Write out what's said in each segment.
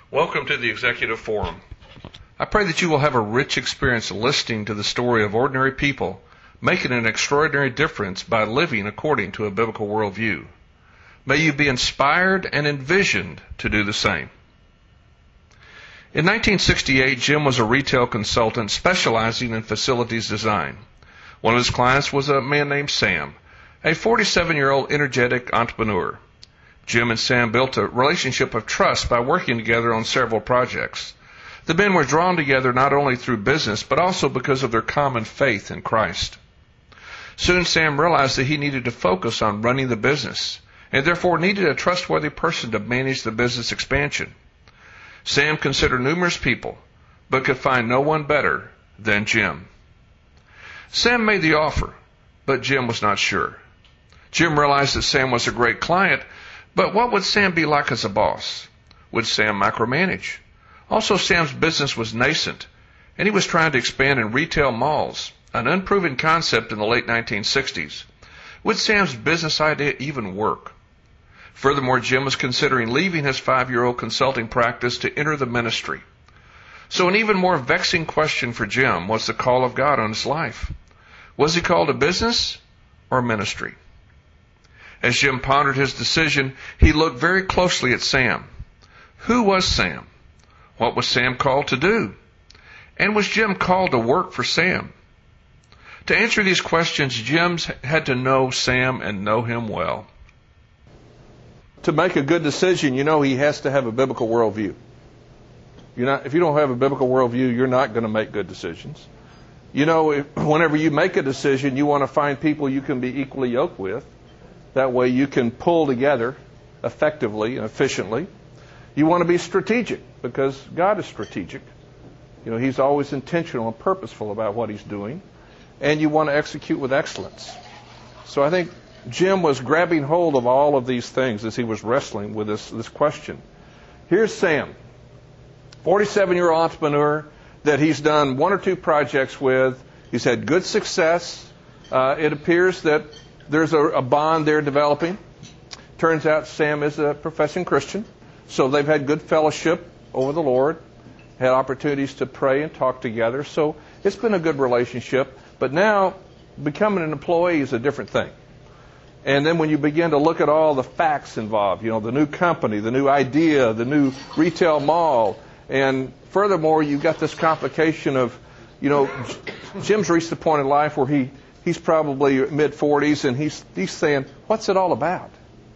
Welcome to the Executive Forum. I pray that you will have a rich experience listening to the story of ordinary people making an extraordinary difference by living according to a biblical worldview. May you be inspired and envisioned to do the same. In 1968, Jim was a retail consultant specializing in facilities design. One of his clients was a man named Sam, a 47-year-old energetic entrepreneur. Jim and Sam built a relationship of trust by working together on several projects. The men were drawn together not only through business, but also because of their common faith in Christ. Soon Sam realized that he needed to focus on running the business, and therefore needed a trustworthy person to manage the business expansion. Sam considered numerous people, but could find no one better than Jim. Sam made the offer, but Jim was not sure. Jim realized that Sam was a great client, but what would Sam be like as a boss? Would Sam micromanage? Also, Sam's business was nascent, and he was trying to expand in retail malls, an unproven concept in the late 1960s. Would Sam's business idea even work? Furthermore, Jim was considering leaving his 5-year-old consulting practice to enter the ministry. So an even more vexing question for Jim was the call of God on his life. Was he called to business or ministry? As Jim pondered his decision, he looked very closely at Sam. Who was Sam? What was Sam called to do? And was Jim called to work for Sam? To answer these questions, Jim had to know Sam and know him well. To make a good decision, he has to have a biblical worldview. If you don't have a biblical worldview, you're not going to make good decisions. Whenever you make a decision, you want to find people you can be equally yoked with. That way you can pull together effectively and efficiently. You want to be strategic because God is strategic. He's always intentional and purposeful about what he's doing. And you want to execute with excellence. So I think Jim was grabbing hold of all of these things as he was wrestling with this question. Here's Sam, 47-year-old entrepreneur that he's done 1 or 2 projects with. He's had good success. It appears that there's a bond there developing. Turns out Sam is a professing Christian, so they've had good fellowship over the Lord, had opportunities to pray and talk together. So it's been a good relationship. But now becoming an employee is a different thing. And then when you begin to look at all the facts involved, the new company, the new idea, the new retail mall, and furthermore, you've got this complication of, Jim's reached the point in life where he's probably mid-40s, and he's saying, what's it all about?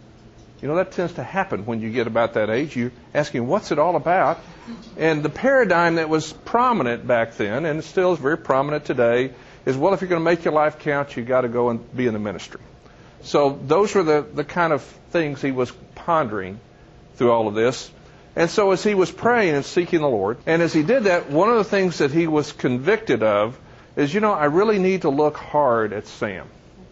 That tends to happen when you get about that age. You're asking, what's it all about? And the paradigm that was prominent back then, and still is very prominent today, is, well, if you're going to make your life count, you've got to go and be in the ministry. So those were the kind of things he was pondering through all of this. And so as he was praying and seeking the Lord, and as he did that, one of the things that he was convicted of is, I really need to look hard at Sam.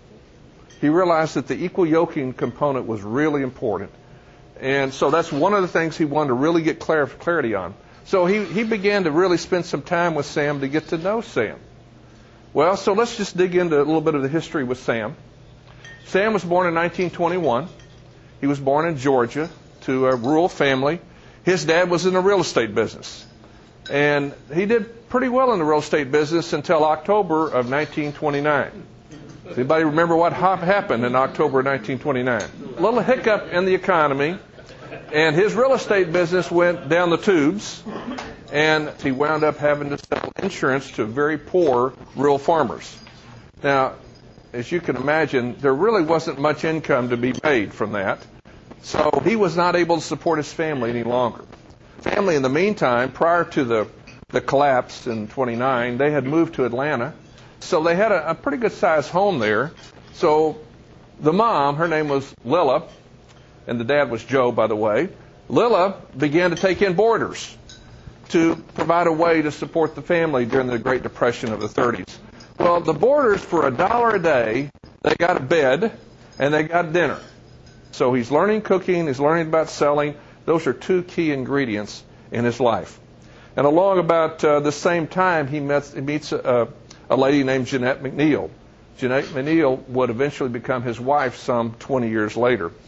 He realized that the equal yoking component was really important. And so that's one of the things he wanted to really get clarity on. So he began to really spend some time with Sam to get to know Sam. Well, so let's just dig into a little bit of the history with Sam. Sam was born in 1921. He was born in Georgia to a rural family. His dad was in the real estate business. And he did pretty well in the real estate business until October of 1929. Does anybody remember what happened in October of 1929? A little hiccup in the economy, and his real estate business went down the tubes, and he wound up having to sell insurance to very poor rural farmers. Now, as you can imagine, there really wasn't much income to be made from that, so he was not able to support his family any longer. Family, in the meantime, prior to the collapse in 29, they had moved to Atlanta. So they had a pretty good-sized home there. So the mom, her name was Lilla, and the dad was Joe, by the way. Lilla began to take in boarders to provide a way to support the family during the Great Depression of the 30s. Well, the boarders, for $1 a day, they got a bed and they got dinner. So he's learning cooking, he's learning about selling. Those are 2 key ingredients in his life. And along about the same time, he meets a lady named Jeanette McNeil. Jeanette McNeil would eventually become his wife some 20 years later.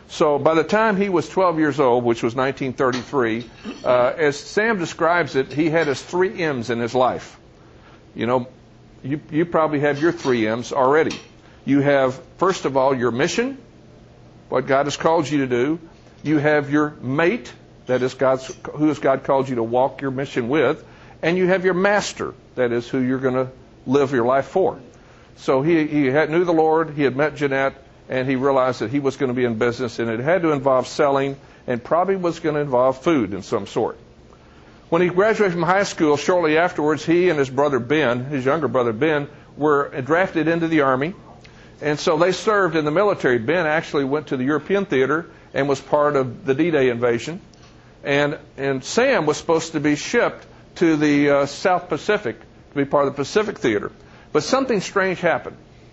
So by the time he was 12 years old, which was 1933, as Sam describes it, he had his 3 M's in his life. You know, you probably have your 3 M's already. You have, first of all, your mission, what God has called you to do. You have your mate, that is who has God called you to walk your mission with. And you have your master, that is who you're going to live your life for. So he knew the Lord, he had met Jeanette, and he realized that he was going to be in business, and it had to involve selling, and probably was going to involve food in some sort. When he graduated from high school, shortly afterwards, he and his brother Ben, his younger brother Ben, were drafted into the Army. And so they served in the military. Ben actually went to the European theater and was part of the D-Day invasion. And Sam was supposed to be shipped to the South Pacific to be part of the Pacific theater. But something strange happened.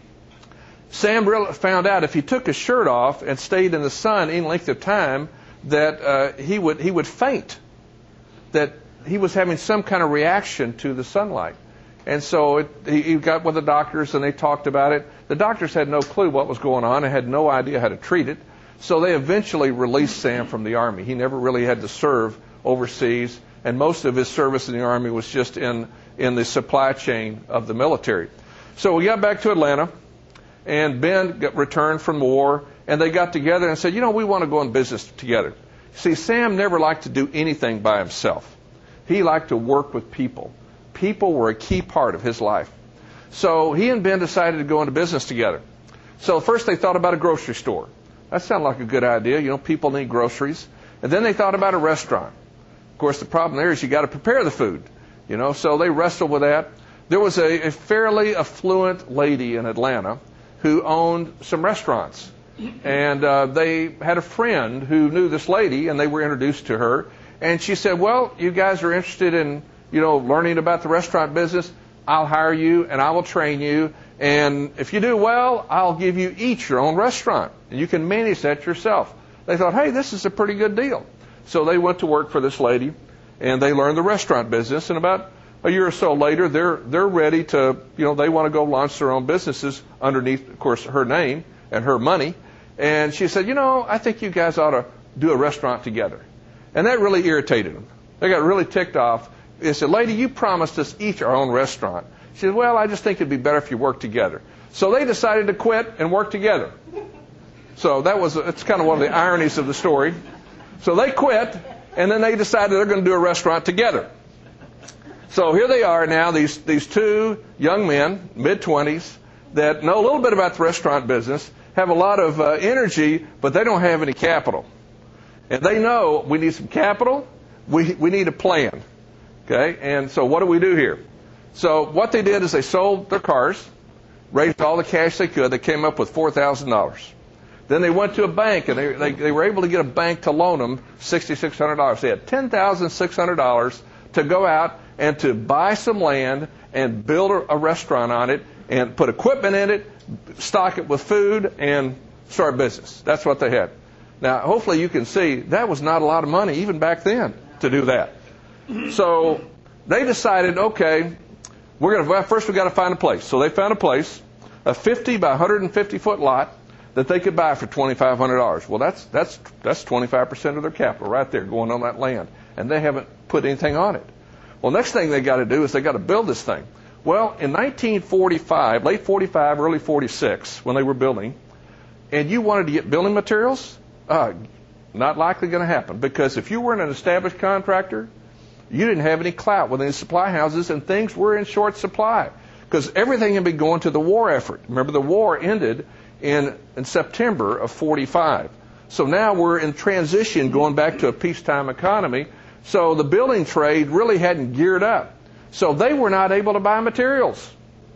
Sam found out if he took his shirt off and stayed in the sun any length of time, that he would faint, that he was having some kind of reaction to the sunlight. And so he got with the doctors, and they talked about it. The doctors had no clue what was going on and had no idea how to treat it. So they eventually released Sam from the Army. He never really had to serve overseas, and most of his service in the Army was just in the supply chain of the military. So we got back to Atlanta, and Ben returned from the war, and they got together and said, you know, we want to go in business together. See, Sam never liked to do anything by himself. He liked to work with people. People were a key part of his life. So he and Ben decided to go into business together. So first they thought about a grocery store. That sounded like a good idea. You know, people need groceries. And then they thought about a restaurant. Of course, the problem there is you got to prepare the food. You know, so they wrestled with that. There was a fairly affluent lady in Atlanta who owned some restaurants. And they had a friend who knew this lady, and they were introduced to her. And she said, well, you guys are interested in, you know, learning about the restaurant business. I'll hire you, and I will train you. And if you do well, I'll give you each your own restaurant. And you can manage that yourself. They thought, hey, this is a pretty good deal. So they went to work for this lady, and they learned the restaurant business. And about a year or so later, they're ready to, you know, they want to go launch their own businesses underneath, of course, her name and her money. And she said, you know, I think you guys ought to do a restaurant together. And that really irritated them. They got really ticked off. They said, lady, you promised us each our own restaurant. She said, well, I just think it'd be better if you worked together. So they decided to quit and work together. So it's kind of one of the ironies of the story. So they quit, and then they decided they're going to do a restaurant together. So here they are now, these 2 young men, mid-20s, that know a little bit about the restaurant business, have a lot of energy, but they don't have any capital. And they know we need some capital, we need a plan. Okay, and so what do we do here? So what they did is they sold their cars, raised all the cash they could. They came up with $4,000. Then they went to a bank, and they were able to get a bank to loan them $6,600. They had $10,600 to go out and to buy some land and build a restaurant on it and put equipment in it, stock it with food, and start business. That's what they had. Now, hopefully you can see that was not a lot of money even back then to do that. So they decided, okay, first we got to find a place. So they found a place, a 50 by 150 foot lot that they could buy for $2,500. Well, that's 25% of their capital right there going on that land, and they haven't put anything on it. Well, next thing they got to do is they got to build this thing. Well, in 1945, late 45, early 46, when they were building, and you wanted to get building materials, not likely going to happen, because if you weren't an established contractor, you didn't have any clout within the supply houses, and things were in short supply because everything had been going to the war effort. Remember, the war ended in September of 45. So now we're in transition going back to a peacetime economy. So the building trade really hadn't geared up. So they were not able to buy materials.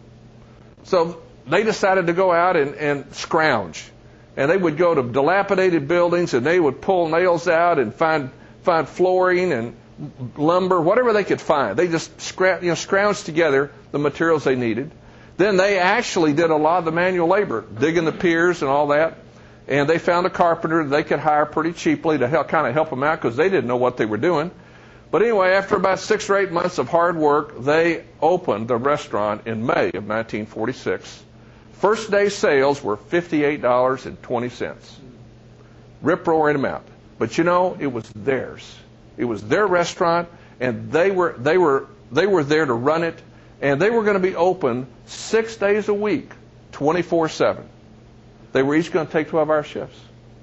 So they decided to go out and scrounge. And they would go to dilapidated buildings, and they would pull nails out and find flooring and lumber, whatever they could find. They just scrounged together the materials they needed. Then they actually did a lot of the manual labor, digging the piers and all that. And they found a carpenter they could hire pretty cheaply to help them out because they didn't know what they were doing. But anyway, after about 6 or 8 months of hard work, they opened the restaurant in May of 1946. First day sales were $58.20. rip-roaring them out. But you know, it was theirs. It was their restaurant, and they were there to run it, and they were going to be open 6 days a week, 24/7. They were each going to take 12-hour shifts.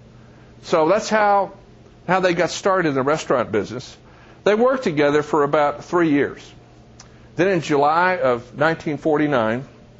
So that's how they got started in the restaurant business. They worked together for about 3 years. Then in July of 1949,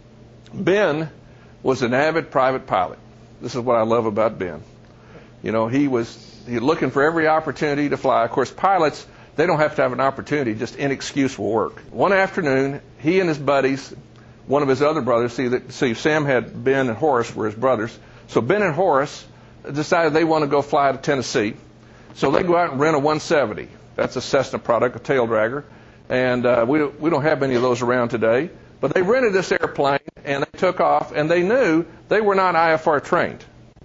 Ben was an avid private pilot. This is what I love about Ben. You know, he was looking for every opportunity to fly. Of course, pilots, they don't have to have an opportunity, just any excuse will work. One afternoon, he and his buddies, one of his other brothers, see Sam had Ben and Horace were his brothers. So Ben and Horace decided they want to go fly to Tennessee. So they go out and rent a 170. That's a Cessna product, a tail dragger. And we don't have many of those around today. But they rented this airplane, and they took off, and they knew they were not IFR trained.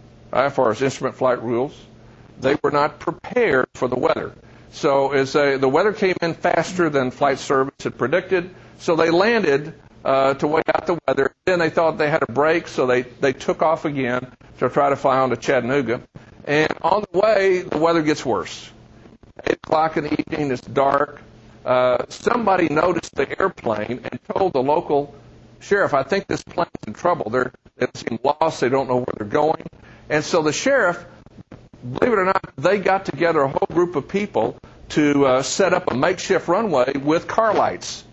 IFR's instrument flight rules. They were not prepared for the weather. So the weather came in faster than flight service had predicted, so they landed to wait out the weather. Then they thought they had a break, so they took off again to try to fly on to Chattanooga. And on the way, the weather gets worse. 8 o'clock in the evening, it's dark. Somebody noticed the airplane and told the local sheriff, I think this plane's in trouble. They seem lost. They don't know where they're going. And so the sheriff, believe it or not, they got together a whole group of people to set up a makeshift runway with car lights.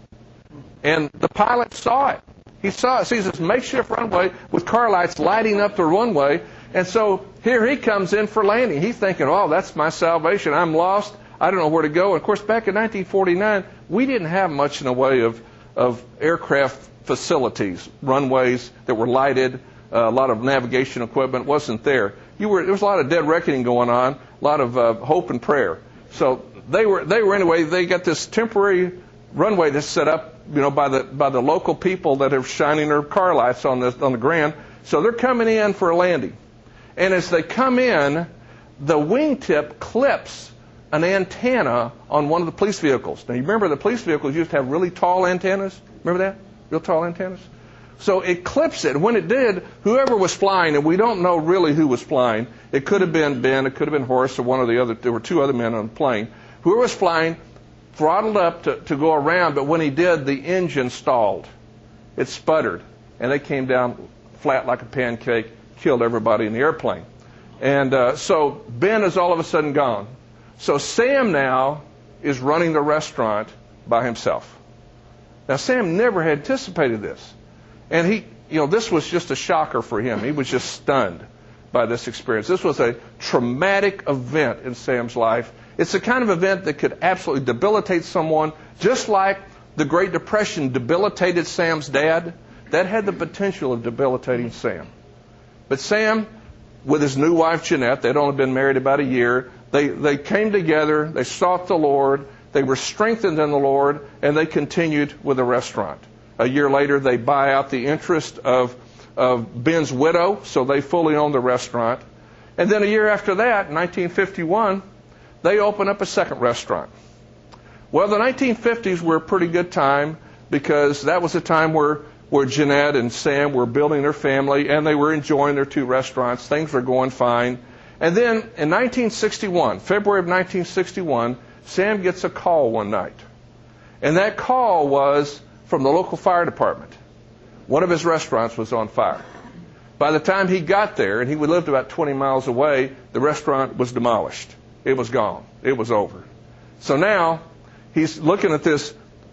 And the pilot saw it. He sees this makeshift runway with car lights lighting up the runway. And so here he comes in for landing. He's thinking, oh, that's my salvation. I'm lost. I don't know where to go. And of course, back in 1949, we didn't have much in the way of aircraft facilities, runways that were lighted. A lot of navigation equipment wasn't there. There was a lot of dead reckoning going on, a lot of hope and prayer. So they were anyway. They got this temporary runway that's set up, you know, by the local people that are shining their car lights on the ground. So they're coming in for a landing, and as they come in, the wingtip clips an antenna on one of the police vehicles. Now you remember the police vehicles used to have really tall antennas. Remember that? Real tall antennas. So it clips it. When it did, whoever was flying, and we don't know really who was flying. It could have been Ben, it could have been Horace, or one of the other. There were 2 other men on the plane. Whoever was flying throttled up to go around, but when he did, the engine stalled. It sputtered, and they came down flat like a pancake, killed everybody in the airplane. And so Ben is all of a sudden gone. So Sam now is running the restaurant by himself. Now Sam never had anticipated this. And this was just a shocker for him. He was just stunned by this experience. This was a traumatic event in Sam's life. It's the kind of event that could absolutely debilitate someone, just like the Great Depression debilitated Sam's dad. That had the potential of debilitating Sam. But Sam, with his new wife Jeanette, they'd only been married about a year, they came together, they sought the Lord, they were strengthened in the Lord, and they continued with the restaurant. A year later, they buy out the interest of Ben's widow, so they fully own the restaurant. And then a year after that, in 1951, they open up a second restaurant. Well, the 1950s were a pretty good time because that was a time where Jeanette and Sam were building their family, and they were enjoying their 2 restaurants. Things were going fine. And then in 1961, February of 1961, Sam gets a call one night. And that call was from the local fire department. One of his restaurants was on fire. By the time he got there, and he lived about 20 miles away, the restaurant was demolished. It was gone. It was over. So now he's looking at this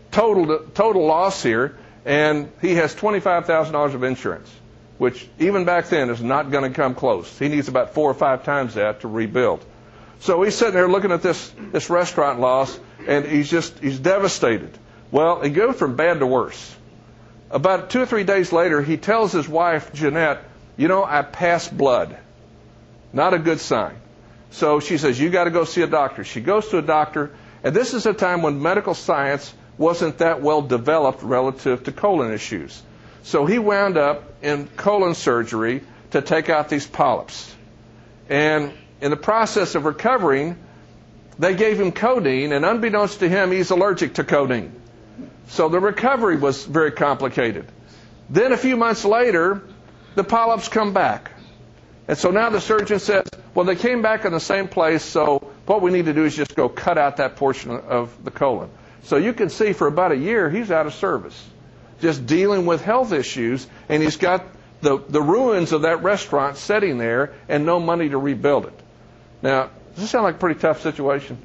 total loss here, and he has $25,000 of insurance, which even back then is not going to come close. He needs about 4 or 5 times that to rebuild. So he's sitting there looking at this restaurant loss, and he's devastated. Well, it goes from bad to worse. About 2 or 3 days later, he tells his wife, Jeanette, I passed blood. Not a good sign. So she says, you got to go see a doctor. She goes to a doctor, and this is a time when medical science wasn't that well developed relative to colon issues. So he wound up in colon surgery to take out these polyps. And in the process of recovering, they gave him codeine, and unbeknownst to him, he's allergic to codeine. So the recovery was very complicated. Then a few months later, the polyps come back. And so now the surgeon says, well, they came back in the same place, so what we need to do is just go cut out that portion of the colon. So you can see for about a year, he's out of service, just dealing with health issues, and he's got the ruins of that restaurant sitting there and no money to rebuild it. Now, does this sound like a pretty tough situation?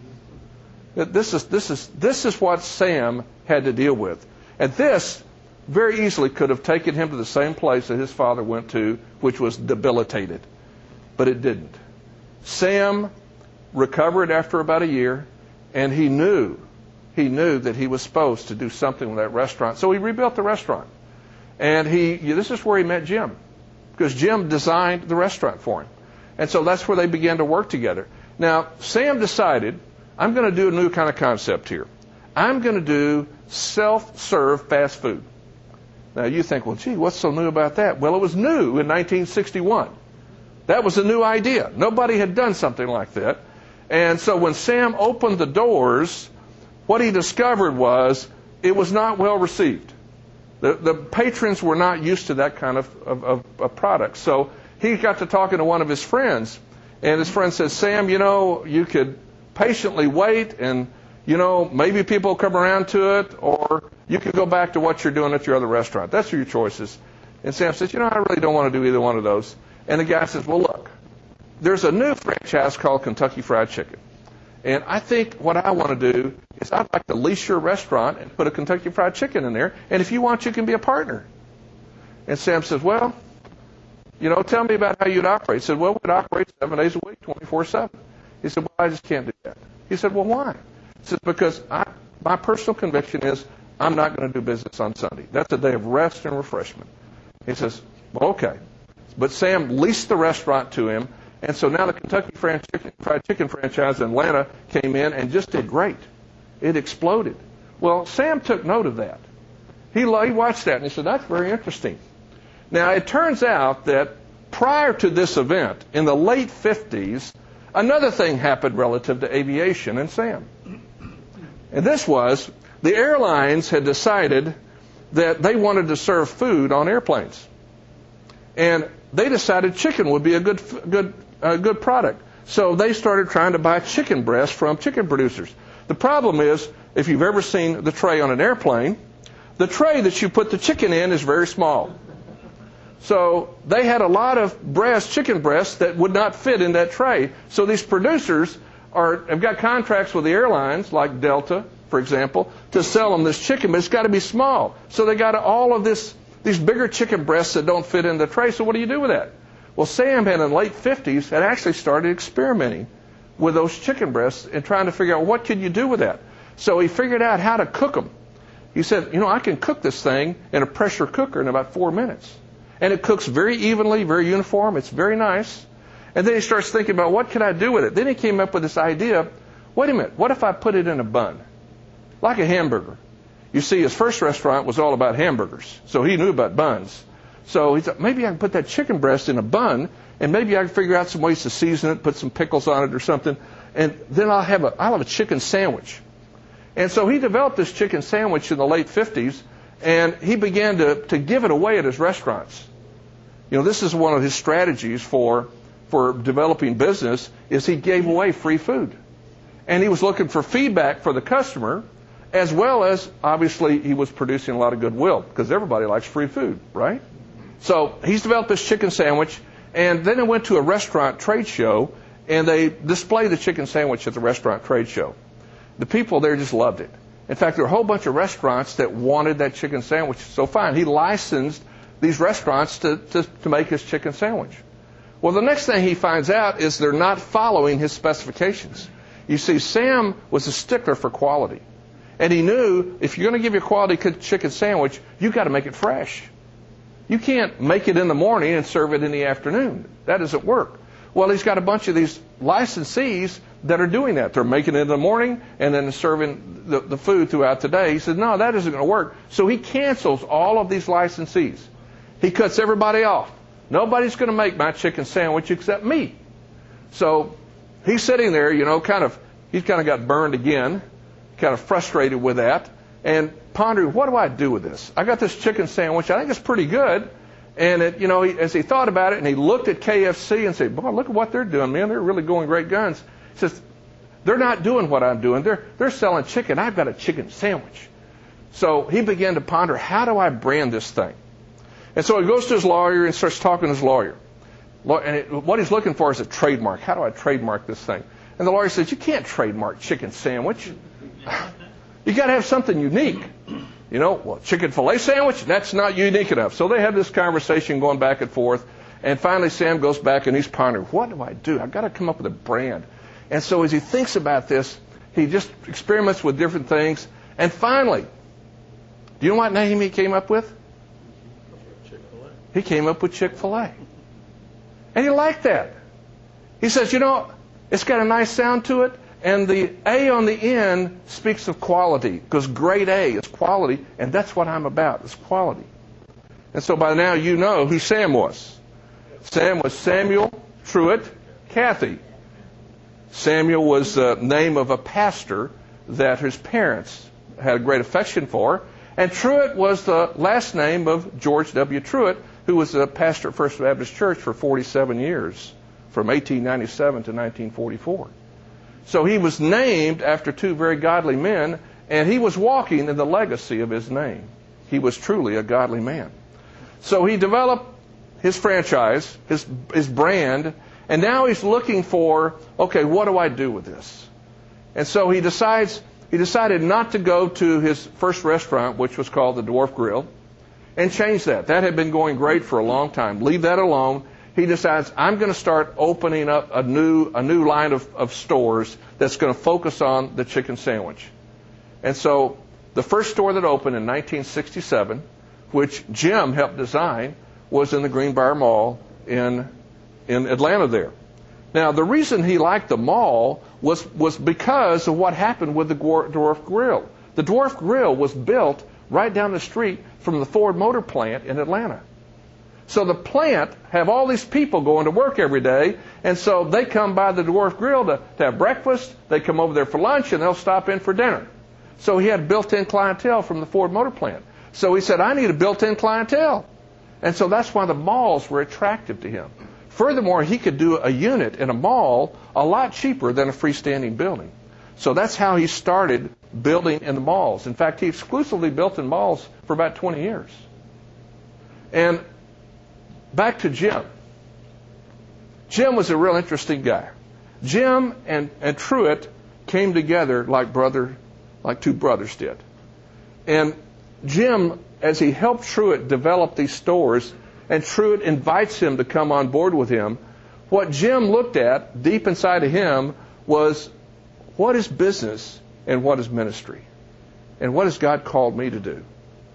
This is what Sam had to deal with. And this very easily could have taken him to the same place that his father went to, which was debilitated. But it didn't. Sam recovered after about a year, and he knew that he was supposed to do something with that restaurant. So he rebuilt the restaurant. And this is where he met Jim, because Jim designed the restaurant for him. And so that's where they began to work together. Now, Sam decided, I'm going to do a new kind of concept here. I'm going to do self-serve fast food. Now, you think, well, gee, what's so new about that? Well, it was new in 1961. That was a new idea. Nobody had done something like that. And so when Sam opened the doors, what he discovered was it was not well received. The patrons were not used to that kind of product. So he got to talking to one of his friends, and his friend said, Sam, you could patiently wait, and, maybe people will come around to it, or you could go back to what you're doing at your other restaurant. That's your choices. And Sam says, I really don't want to do either one of those. And the guy says, well, look, there's a new franchise called Kentucky Fried Chicken. And I think what I want to do is I'd like to lease your restaurant and put a Kentucky Fried Chicken in there. And if you want, you can be a partner. And Sam says, well, tell me about how you'd operate. He said, well, we'd operate 7 days a week, 24/7. He said, well, I just can't do that. He said, well, why? He said, because my personal conviction is I'm not going to do business on Sunday. That's a day of rest and refreshment. He says, well, okay. But Sam leased the restaurant to him. And so now the Kentucky Fried Chicken franchise in Atlanta came in and just did great. It exploded. Well, Sam took note of that. He watched that and he said, that's very interesting. Now, it turns out that prior to this event, in the late 50s, another thing happened relative to aviation and Sam. And this was, the airlines had decided that they wanted to serve food on airplanes. And they decided chicken would be a good product. So they started trying to buy chicken breasts from chicken producers. The problem is, if you've ever seen the tray on an airplane, the tray that you put the chicken in is very small. So they had a lot of chicken breasts that would not fit in that tray. So these producers have got contracts with the airlines, like Delta, for example, to sell them this chicken, but it's got to be small. So they got all of these bigger chicken breasts that don't fit in the tray. So what do you do with that? Well, Sam in the late 50s had actually started experimenting with those chicken breasts and trying to figure out what could you do with that. So he figured out how to cook them. He said, I can cook this thing in a pressure cooker in about 4 minutes. And it cooks very evenly, very uniform. It's very nice. And then he starts thinking about what can I do with it. Then he came up with this idea, wait a minute, what if I put it in a bun? Like a hamburger. You see, his first restaurant was all about hamburgers. So he knew about buns. So he thought, maybe I can put that chicken breast in a bun, and maybe I can figure out some ways to season it, put some pickles on it or something, and then I'll have a chicken sandwich. And so he developed this chicken sandwich in the late 50s, and he began to give it away at his restaurants. This is one of his strategies for developing business, is he gave away free food. And he was looking for feedback for the customer, as well as, obviously, he was producing a lot of goodwill, because everybody likes free food, right? So he's developed this chicken sandwich, and then he went to a restaurant trade show, and they displayed the chicken sandwich at the restaurant trade show. The people there just loved it. In fact, there were a whole bunch of restaurants that wanted that chicken sandwich. So fine, he licensed these restaurants to make his chicken sandwich. Well, the next thing he finds out is they're not following his specifications. You see, Sam was a stickler for quality. And he knew if you're going to give your quality chicken sandwich, you've got to make it fresh. You can't make it in the morning and serve it in the afternoon. That doesn't work. Well, he's got a bunch of these licensees that are doing that. They're making it in the morning and then serving the food throughout the day. He said, no, that isn't going to work. So he cancels all of these licensees. He cuts everybody off. Nobody's going to make my chicken sandwich except me. So he's sitting there, he's kind of got burned again, kind of frustrated with that, and pondering, what do I do with this? I got this chicken sandwich. I think it's pretty good. And as he thought about it, and he looked at KFC and said, "Boy, look at what they're doing, man. They're really going great guns." He says, "They're not doing what I'm doing. They're selling chicken. I've got a chicken sandwich." So he began to ponder, how do I brand this thing? And so he goes to his lawyer and starts talking to his lawyer. And what he's looking for is a trademark. How do I trademark this thing? And the lawyer says, "You can't trademark chicken sandwich. You got to have something unique. Chicken filet sandwich, that's not unique enough." So they have this conversation going back and forth. And finally Sam goes back and he's pondering, what do I do? I've got to come up with a brand. And so as he thinks about this, he just experiments with different things. And finally, do you know what name he came up with? Chick-fil-A. He came up with Chick-fil-A. And he liked that. He says, it's got a nice sound to it. And the A on the end speaks of quality, because grade A is quality, and that's what I'm about, is quality. And so by now you know who Sam was. Sam was Samuel Truett Cathy. Samuel was the name of a pastor that his parents had a great affection for. And Truett was the last name of George W. Truett, who was a pastor at First Baptist Church for 47 years, from 1897 to 1944. So he was named after two very godly men, and he was walking in the legacy of his name. He was truly a godly man. So he developed his franchise, his brand, and now he's looking for, okay, what do I do with this? And so he decided not to go to his first restaurant, which was called the Dwarf Grill, and change that. That had been going great for a long time. Leave that alone. He decides, I'm going to start opening up a new line of stores that's going to focus on the chicken sandwich. And so the first store that opened in 1967, which Jim helped design, was in the Greenbrier Mall in Atlanta there. Now, the reason he liked the mall was because of what happened with the Dwarf Grill. The Dwarf Grill was built right down the street from the Ford Motor Plant in Atlanta. So the plant have all these people going to work every day, and so they come by the Dwarf Grill to have breakfast, they come over there for lunch, and they'll stop in for dinner. So he had built-in clientele from the Ford Motor Plant. So he said, I need a built-in clientele. And so that's why the malls were attractive to him. Furthermore, he could do a unit in a mall a lot cheaper than a freestanding building. So that's how he started building in the malls. In fact, he exclusively built in malls for about 20 years. And back to Jim. Jim was a real interesting guy. Jim and Truett came together like two brothers did. And Jim, as he helped Truett develop these stores, and Truett invites him to come on board with him, what Jim looked at deep inside of him was, what is business and what is ministry? And what has God called me to do?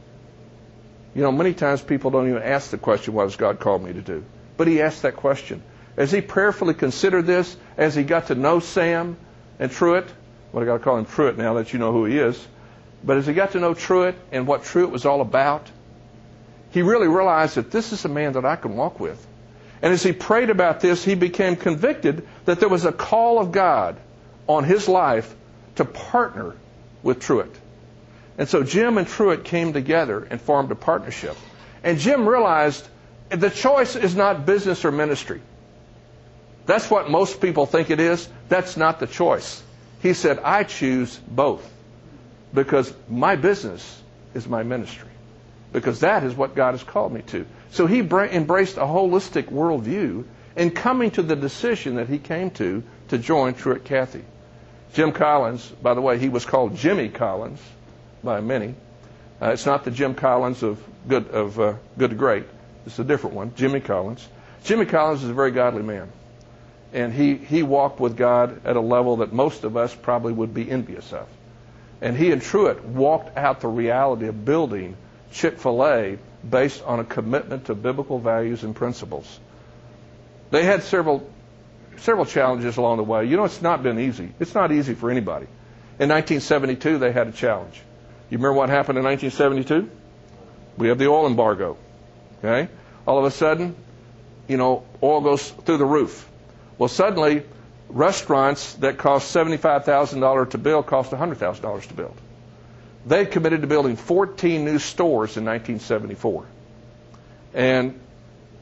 Many times people don't even ask the question, what has God called me to do? But he asked that question. As he prayerfully considered this, as he got to know Sam and Truett, well, I got to call him Truett now that you know who he is, but as he got to know Truett and what Truett was all about, he really realized that this is a man that I can walk with. And as he prayed about this, he became convicted that there was a call of God on his life to partner with Truett. And so Jim and Truett came together and formed a partnership. And Jim realized the choice is not business or ministry. That's what most people think it is. That's not the choice. He said, I choose both, because my business is my ministry, because that is what God has called me to. So he embraced a holistic worldview in coming to the decision that he came to join Truett Cathy. Jim Collins, by the way, he was called Jimmy Collins by many. It's not the Jim Collins of Good to Great. It's a different one, Jimmy Collins. Jimmy Collins is a very godly man. And he walked with God at a level that most of us probably would be envious of. And he and Truett walked out the reality of building Chick-fil-A based on a commitment to biblical values and principles. They had several challenges along the way. It's not been easy. It's not easy for anybody. In 1972, they had a challenge. You remember what happened in 1972? We have the oil embargo. Okay? All of a sudden, oil goes through the roof. Well, suddenly, restaurants that cost $75,000 to build cost $100,000 to build. They committed to building 14 new stores in 1974. And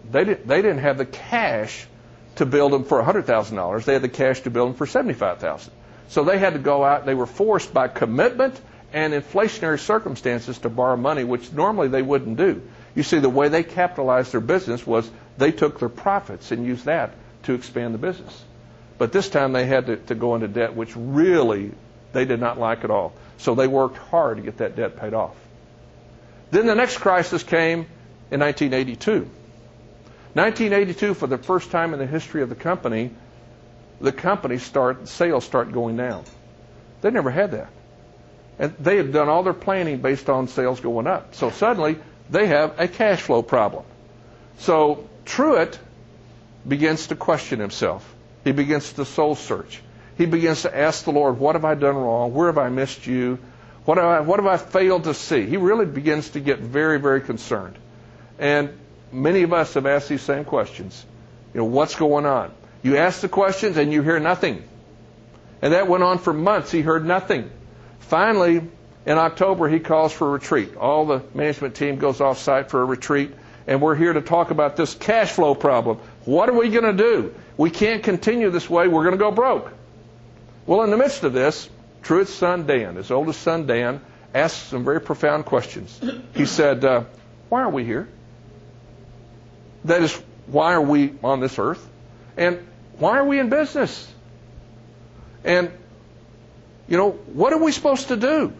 they didn't have the cash to build them for $100,000. They had the cash to build them for $75,000. So they had to go out. They were forced by commitment and inflationary circumstances to borrow money, which normally they wouldn't do. You see, the way they capitalized their business was they took their profits and used that to expand the business. But this time they had to go into debt, which really they did not like at all. So they worked hard to get that debt paid off. Then the next crisis came in 1982. 1982, for the first time in the history of the company sales start going down. They never had that. And they had done all their planning based on sales going up. So suddenly they have a cash flow problem. So Truett begins to question himself. He begins to soul search. He begins to ask the Lord, what have I done wrong? Where have I missed you? What have I failed to see? He really begins to get very, very concerned. And many of us have asked these same questions. What's going on? You ask the questions and you hear nothing. And that went on for months. He heard nothing. Finally, in October, he calls for a retreat. All the management team goes off site for a retreat. And we're here to talk about this cash flow problem. What are we going to do? We can't continue this way. We're going to go broke. Well, in the midst of this, Truett's son, Dan, his oldest son, Dan, asked some very profound questions. He said, why are we here? That is, why are we on this earth? And why are we in business? And, what are we supposed to do?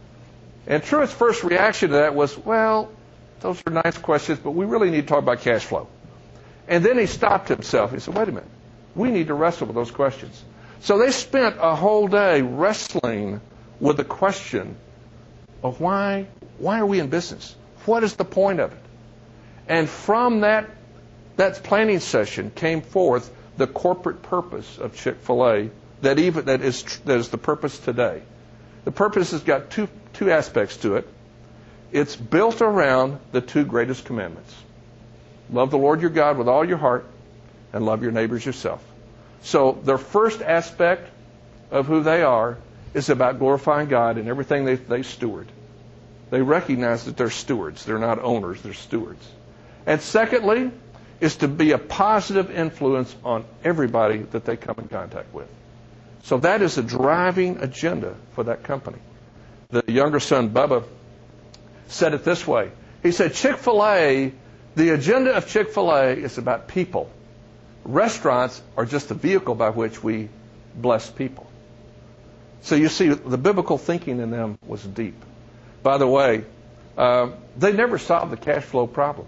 And Truett's first reaction to that was, well, those are nice questions, but we really need to talk about cash flow. And then he stopped himself. He said, wait a minute. We need to wrestle with those questions. So they spent a whole day wrestling with the question of why are we in business? What is the point of it? And from that planning session came forth the corporate purpose of Chick-fil-A that is the purpose today. The purpose has got two aspects to it. It's built around the two greatest commandments. Love the Lord your God with all your heart and love your neighbors yourself. So their first aspect of who they are is about glorifying God in everything they steward. They recognize that they're stewards. They're not owners, they're stewards. And secondly, is to be a positive influence on everybody that they come in contact with. So that is a driving agenda for that company. The younger son, Bubba, said it this way. He said, Chick-fil-A, the agenda of Chick-fil-A is about people. Restaurants are just the vehicle by which we bless people. So you see, the biblical thinking in them was deep. By the way, they never solved the cash flow problem.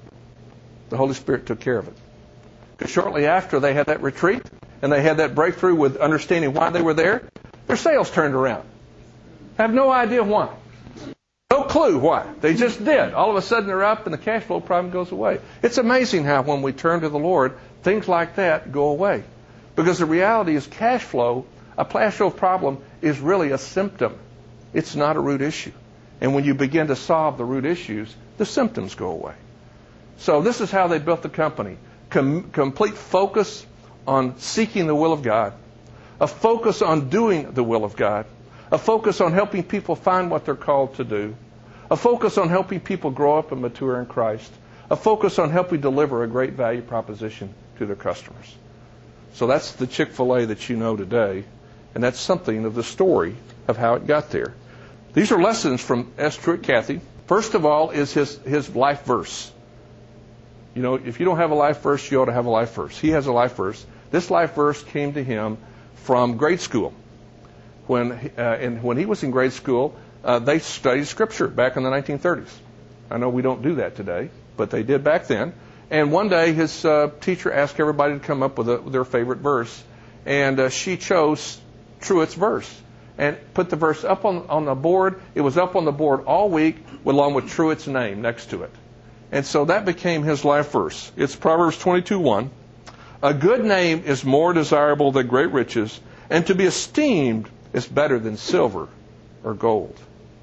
The Holy Spirit took care of it. Because shortly after they had that retreat and they had that breakthrough with understanding why they were there, their sales turned around. Have no idea why. No clue why. They just did. All of a sudden they're up and the cash flow problem goes away. It's amazing how when we turn to the Lord, things like that go away. Because the reality is a cash flow problem is really a symptom. It's not a root issue. And when you begin to solve the root issues, the symptoms go away. So this is how they built the company. Complete focus on seeking the will of God. A focus on doing the will of God. A focus on helping people find what they're called to do. A focus on helping people grow up and mature in Christ. A focus on helping deliver a great value proposition to their customers. So that's the Chick-fil-A that you know today. And that's something of the story of how it got there. These are lessons from S. Truett Cathy. First of all is his life verse. If you don't have a life verse, you ought to have a life verse. He has a life verse. This life verse came to him from grade school. When he was in grade school, they studied Scripture back in the 1930s. I know we don't do that today, but they did back then. And one day his teacher asked everybody to come up with their favorite verse. And she chose Truett's verse and put the verse up on the board. It was up on the board all week along with Truett's name next to it. And so that became his life verse. It's Proverbs 22:1. A good name is more desirable than great riches, and to be esteemed is better than silver or gold.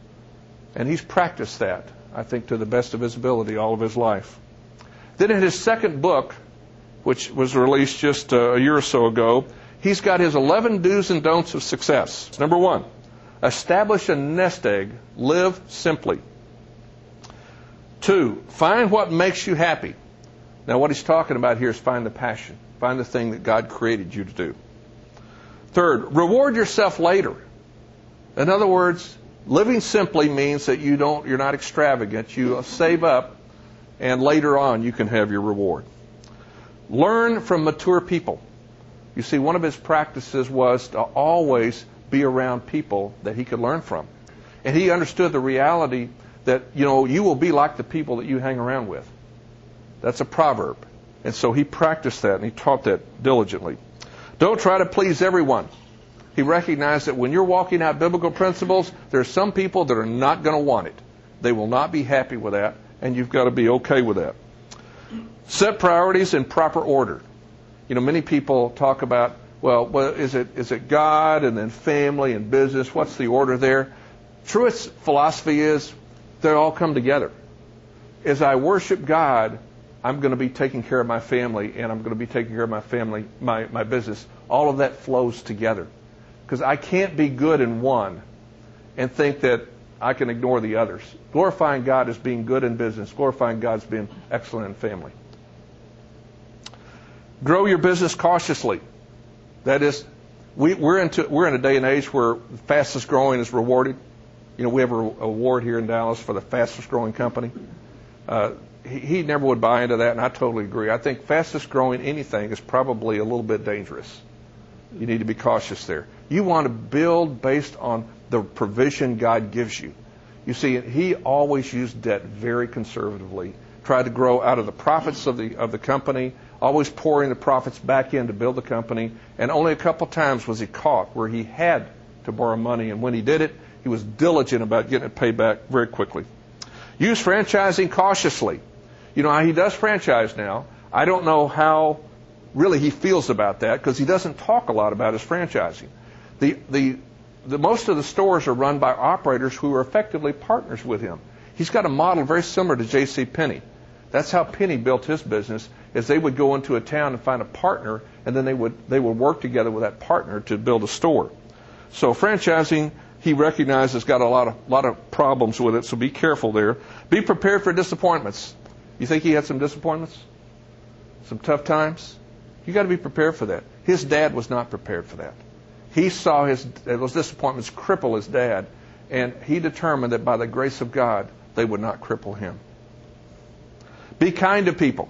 And he's practiced that, I think, to the best of his ability all of his life. Then in his second book, which was released just a year or so ago, he's got his 11 do's and don'ts of success. Number 1, establish a nest egg. Live simply. 2, find what makes you happy. Now, what he's talking about here is find the passion. Find the thing that God created you to do. Third, reward yourself later. In other words, living simply means that you're not extravagant. You save up, and later on you can have your reward. Learn from mature people. You see, one of his practices was to always be around people that he could learn from. And he understood the reality that, you will be like the people that you hang around with. That's a proverb. And so he practiced that, and he taught that diligently. Don't try to please everyone. He recognized that when you're walking out biblical principles, there are some people that are not going to want it. They will not be happy with that, and you've got to be okay with that. Set priorities in proper order. Many people talk about, is it God and then family and business? What's the order there? Truist's philosophy is they all come together. As I worship God, I'm going to be taking care of my family, and I'm going to be taking care of my family, my business. All of that flows together. Because I can't be good in one and think that I can ignore the others. Glorifying God is being good in business. Glorifying God is being excellent in family. Grow your business cautiously. That is, we're in a day and age where the fastest growing is rewarded. We have an award here in Dallas for the fastest growing company. He never would buy into that, and I totally agree. I think fastest growing anything is probably a little bit dangerous. You need to be cautious there. You want to build based on the provision God gives you. You see, he always used debt very conservatively, tried to grow out of the profits of the company, always pouring the profits back in to build the company, and only a couple times was he caught where he had to borrow money, and when he did it, he was diligent about getting it paid back very quickly. Use franchising cautiously. He does franchise now. I don't know how really he feels about that because he doesn't talk a lot about his franchising. The most of the stores are run by operators who are effectively partners with him. He's got a model very similar to J.C. Penney. That's how Penney built his business, is they would go into a town and find a partner, and then they would work together with that partner to build a store. So franchising, he recognizes, got a lot of problems with it, so be careful there. Be prepared for disappointments. You think he had some disappointments? Some tough times? You got to be prepared for that. His dad was not prepared for that. He saw those disappointments cripple his dad, and he determined that by the grace of God, they would not cripple him. Be kind to people.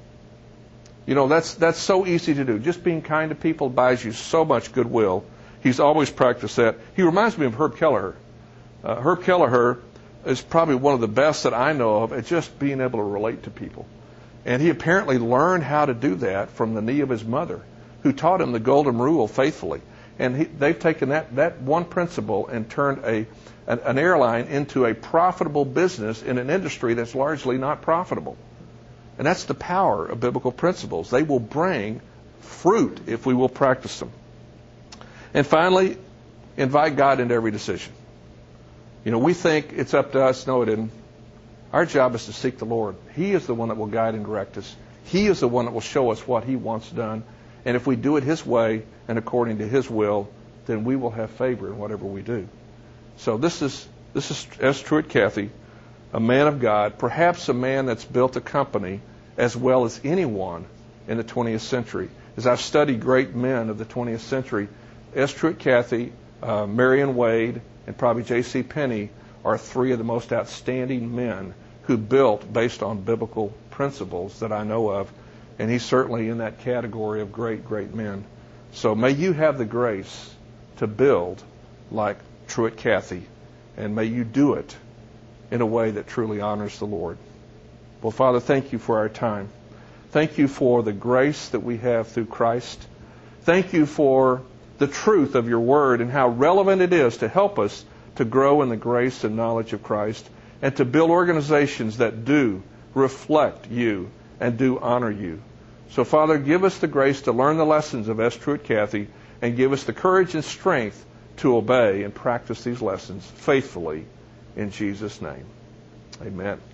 That's so easy to do. Just being kind to people buys you so much goodwill. He's always practiced that. He reminds me of Herb Kelleher. Herb Kelleher is probably one of the best that I know of at just being able to relate to people. And he apparently learned how to do that from the knee of his mother, who taught him the golden rule faithfully. And they've taken that one principle and turned an airline into a profitable business in an industry that's largely not profitable. And that's the power of biblical principles. They will bring fruit if we will practice them. And finally, invite God into every decision. We think it's up to us. No, it isn't. Our job is to seek the Lord. He is the one that will guide and direct us. He is the one that will show us what he wants done. And if we do it his way and according to his will, then we will have favor in whatever we do. So this is S. Truett Cathy, a man of God, perhaps a man that's built a company as well as anyone in the 20th century. As I've studied great men of the 20th century, S. Truett Cathy, Marion Wade, and probably J.C. Penney are three of the most outstanding men who built based on biblical principles that I know of. And he's certainly in that category of great, great men. So may you have the grace to build like Truett Cathy, and may you do it in a way that truly honors the Lord. Well, Father, thank you for our time. Thank you for the grace that we have through Christ. Thank you for the truth of your word and how relevant it is to help us to grow in the grace and knowledge of Christ and to build organizations that do reflect you and do honor you. So, Father, give us the grace to learn the lessons of S. Truett Cathy and give us the courage and strength to obey and practice these lessons faithfully in Jesus' name. Amen.